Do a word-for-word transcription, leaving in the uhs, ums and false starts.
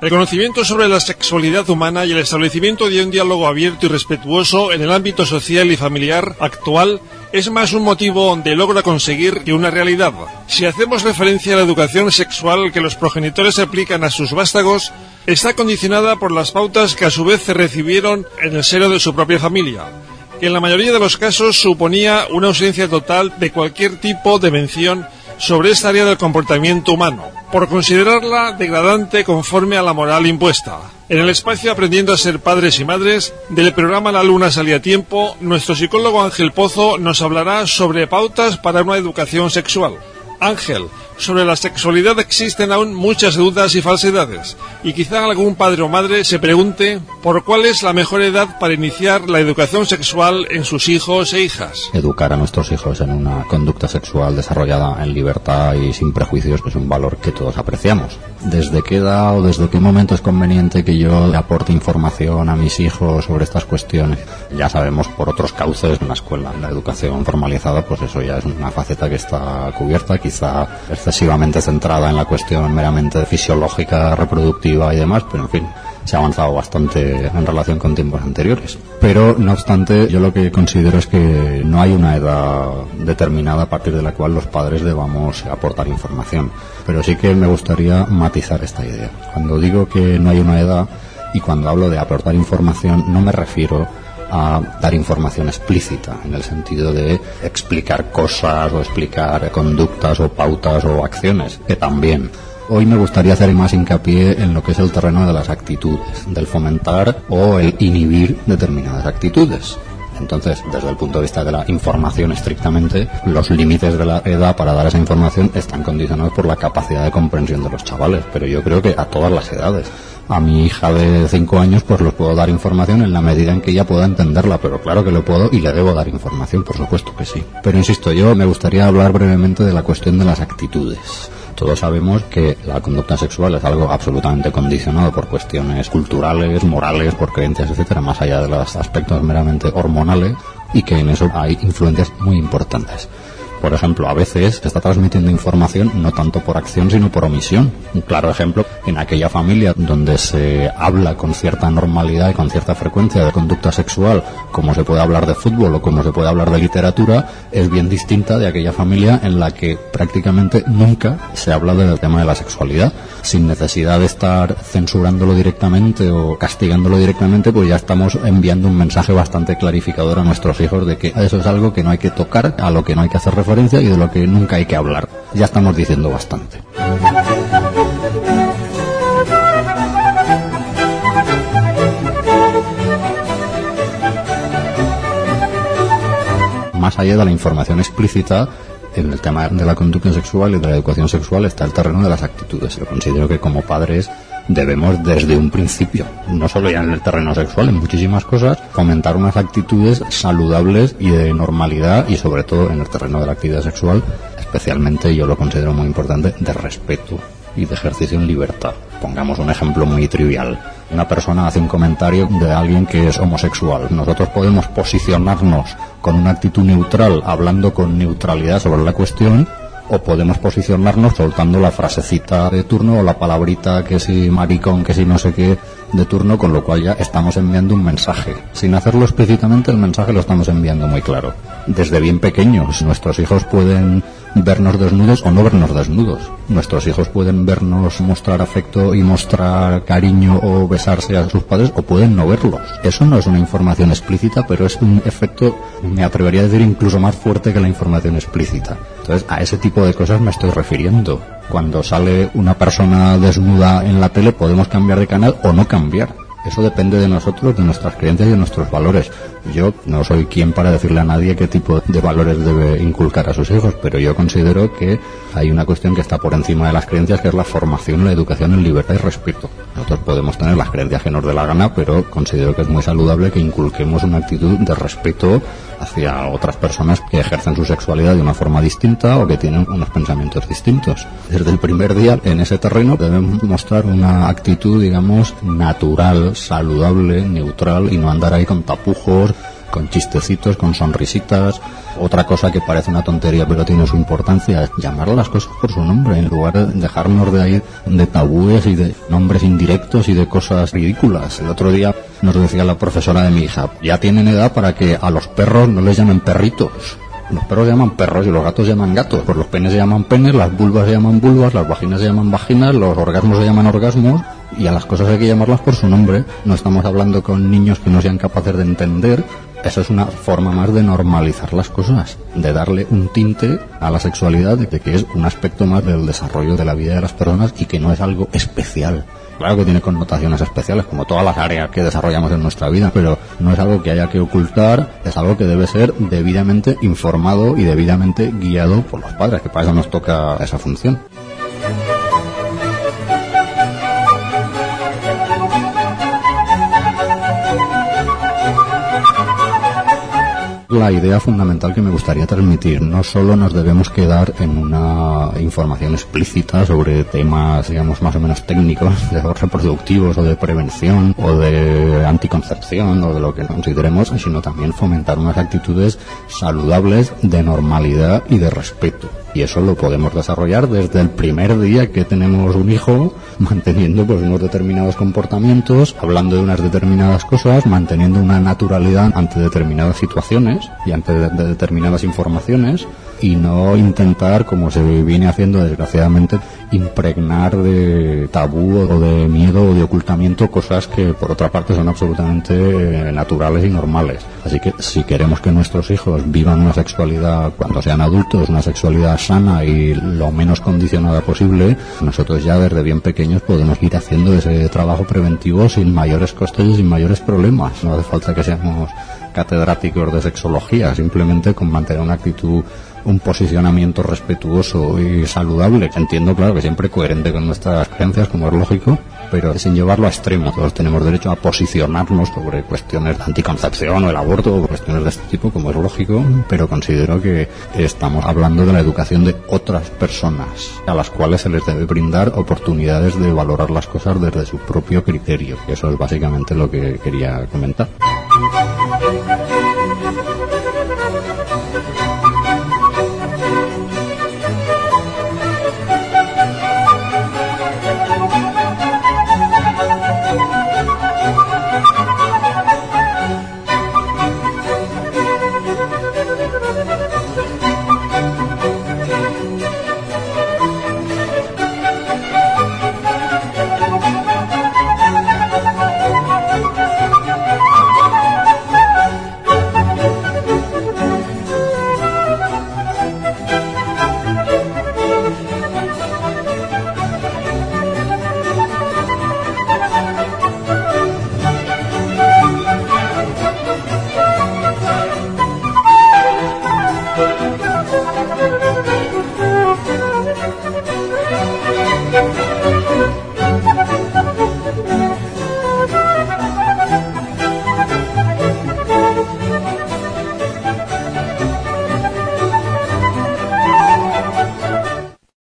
El conocimiento sobre la sexualidad humana y el establecimiento de un diálogo abierto y respetuoso en el ámbito social y familiar actual es más un motivo de logro a conseguir que una realidad. Si hacemos referencia a la educación sexual que los progenitores aplican a sus vástagos, está condicionada por las pautas que a su vez se recibieron en el seno de su propia familia, que en la mayoría de los casos suponía una ausencia total de cualquier tipo de mención sobre esta área del comportamiento humano, por considerarla degradante conforme a la moral impuesta. En el espacio Aprendiendo a ser padres y madres, del programa La Luna salía a tiempo, nuestro psicólogo Ángel Pozo nos hablará sobre pautas para una educación sexual. Ángel, sobre la sexualidad existen aún muchas dudas y falsedades, y quizá algún padre o madre se pregunte por cuál es la mejor edad para iniciar la educación sexual en sus hijos e hijas. Educar a nuestros hijos en una conducta sexual desarrollada en libertad y sin prejuicios es un valor que todos apreciamos. ¿Desde qué edad o desde qué momento es conveniente que yo le aporte información a mis hijos sobre estas cuestiones? Ya sabemos por otros cauces en la escuela, en la educación formalizada, pues eso ya es una faceta que está cubierta, quizá excesivamente centrada en la cuestión meramente fisiológica, reproductiva y demás, pero en fin, se ha avanzado bastante en relación con tiempos anteriores. Pero, no obstante, yo lo que considero es que no hay una edad determinada a partir de la cual los padres debamos aportar información. Pero sí que me gustaría matizar esta idea. Cuando digo que no hay una edad y cuando hablo de aportar información, no me refiero a dar información explícita, en el sentido de explicar cosas o explicar conductas o pautas o acciones, que también. Hoy me gustaría hacer más hincapié en lo que es el terreno de las actitudes, del fomentar o el inhibir determinadas actitudes. Entonces, desde el punto de vista de la información estrictamente, los límites de la edad para dar esa información están condicionados por la capacidad de comprensión de los chavales, pero yo creo que a todas las edades. A mi hija de cinco años pues los puedo dar información en la medida en que ella pueda entenderla, pero claro que lo puedo y le debo dar información, por supuesto que sí. Pero insisto, yo me gustaría hablar brevemente de la cuestión de las actitudes. Todos sabemos que la conducta sexual es algo absolutamente condicionado por cuestiones culturales, morales, por creencias, etcétera, más allá de los aspectos meramente hormonales, y que en eso hay influencias muy importantes. Por ejemplo, a veces se está transmitiendo información no tanto por acción sino por omisión. Un claro ejemplo, en aquella familia donde se habla con cierta normalidad y con cierta frecuencia de conducta sexual, como se puede hablar de fútbol o como se puede hablar de literatura, es bien distinta de aquella familia en la que prácticamente nunca se habla del tema de la sexualidad. Sin necesidad de estar censurándolo directamente o castigándolo directamente, pues ya estamos enviando un mensaje bastante clarificador a nuestros hijos de que eso es algo que no hay que tocar, a lo que no hay que hacer referencia y de lo que nunca hay que hablar. Ya estamos diciendo bastante. Más allá de la información explícita, en el tema de la conducta sexual y de la educación sexual está el terreno de las actitudes. Yo considero que como padres debemos desde un principio, no solo ya en el terreno sexual, en muchísimas cosas, fomentar unas actitudes saludables y de normalidad, y sobre todo en el terreno de la actividad sexual, especialmente yo lo considero muy importante, de respeto y de ejercicio en libertad. Pongamos un ejemplo muy trivial. Una persona hace un comentario de alguien que es homosexual. Nosotros podemos posicionarnos con una actitud neutral, hablando con neutralidad sobre la cuestión, o podemos posicionarnos soltando la frasecita de turno o la palabrita que si maricón, que si no sé qué de turno, con lo cual ya estamos enviando un mensaje. Sin hacerlo explícitamente, el mensaje lo estamos enviando muy claro. Desde bien pequeños, nuestros hijos pueden vernos desnudos o no vernos desnudos. Nuestros hijos pueden vernos mostrar afecto y mostrar cariño o besarse a sus padres, o pueden no verlos. Eso no es una información explícita, pero es un efecto, me atrevería a decir, incluso más fuerte que la información explícita. Entonces, a ese tipo de cosas me estoy refiriendo. Cuando sale una persona desnuda en la tele, podemos cambiar de canal o no cambiar. Eso depende de nosotros, de nuestras creencias y de nuestros valores. Yo no soy quien para decirle a nadie qué tipo de valores debe inculcar a sus hijos, pero yo considero que hay una cuestión que está por encima de las creencias, que es la formación, la educación en libertad y respeto. Nosotros podemos tener las creencias que nos dé la gana, pero considero que es muy saludable que inculquemos una actitud de respeto hacia otras personas que ejercen su sexualidad de una forma distinta o que tienen unos pensamientos distintos. Desde el primer día en ese terreno debemos mostrar una actitud, digamos, natural, saludable, neutral, y no andar ahí con tapujos, con chistecitos, con sonrisitas. Otra cosa que parece una tontería pero tiene su importancia es llamar a las cosas por su nombre, en lugar de dejarnos de ahí de tabúes y de nombres indirectos y de cosas ridículas. El otro día nos decía la profesora de mi hija, ya tienen edad para que a los perros no les llamen perritos. Los perros se llaman perros y los gatos se llaman gatos. Pues los penes se llaman penes, las vulvas se llaman vulvas, las vaginas se llaman vaginas, los orgasmos se llaman orgasmos, y a las cosas hay que llamarlas por su nombre. No estamos hablando con niños que no sean capaces de entender. Eso es una forma más de normalizar las cosas, de darle un tinte a la sexualidad, de que es un aspecto más del desarrollo de la vida de las personas y que no es algo especial. Claro que tiene connotaciones especiales, como todas las áreas que desarrollamos en nuestra vida, pero no es algo que haya que ocultar, es algo que debe ser debidamente informado y debidamente guiado por los padres, que para eso nos toca esa función. La idea fundamental que me gustaría transmitir: no solo nos debemos quedar en una información explícita sobre temas, digamos, más o menos técnicos, de reproductivos o de prevención o de anticoncepción o de lo que consideremos, sino también fomentar unas actitudes saludables de normalidad y de respeto. Y eso lo podemos desarrollar desde el primer día que tenemos un hijo, manteniendo pues unos determinados comportamientos, hablando de unas determinadas cosas, manteniendo una naturalidad ante determinadas situaciones y ante de, de determinadas informaciones, y no intentar, como se viene haciendo desgraciadamente, impregnar de tabú o de miedo o de ocultamiento cosas que por otra parte son absolutamente naturales y normales. Así que si queremos que nuestros hijos vivan una sexualidad cuando sean adultos, una sexualidad sana y lo menos condicionada posible, nosotros ya desde bien pequeños podemos ir haciendo ese trabajo preventivo sin mayores costes y sin mayores problemas. No hace falta que seamos catedráticos de sexología, simplemente con mantener una actitud, un posicionamiento respetuoso y saludable. Entiendo, claro, que siempre coherente con nuestras creencias, como es lógico, pero sin llevarlo a extremo. Todos tenemos derecho a posicionarnos sobre cuestiones de anticoncepción o el aborto o cuestiones de este tipo, como es lógico, pero considero que estamos hablando de la educación de otras personas, a las cuales se les debe brindar oportunidades de valorar las cosas desde su propio criterio. Y eso es básicamente lo que quería comentar.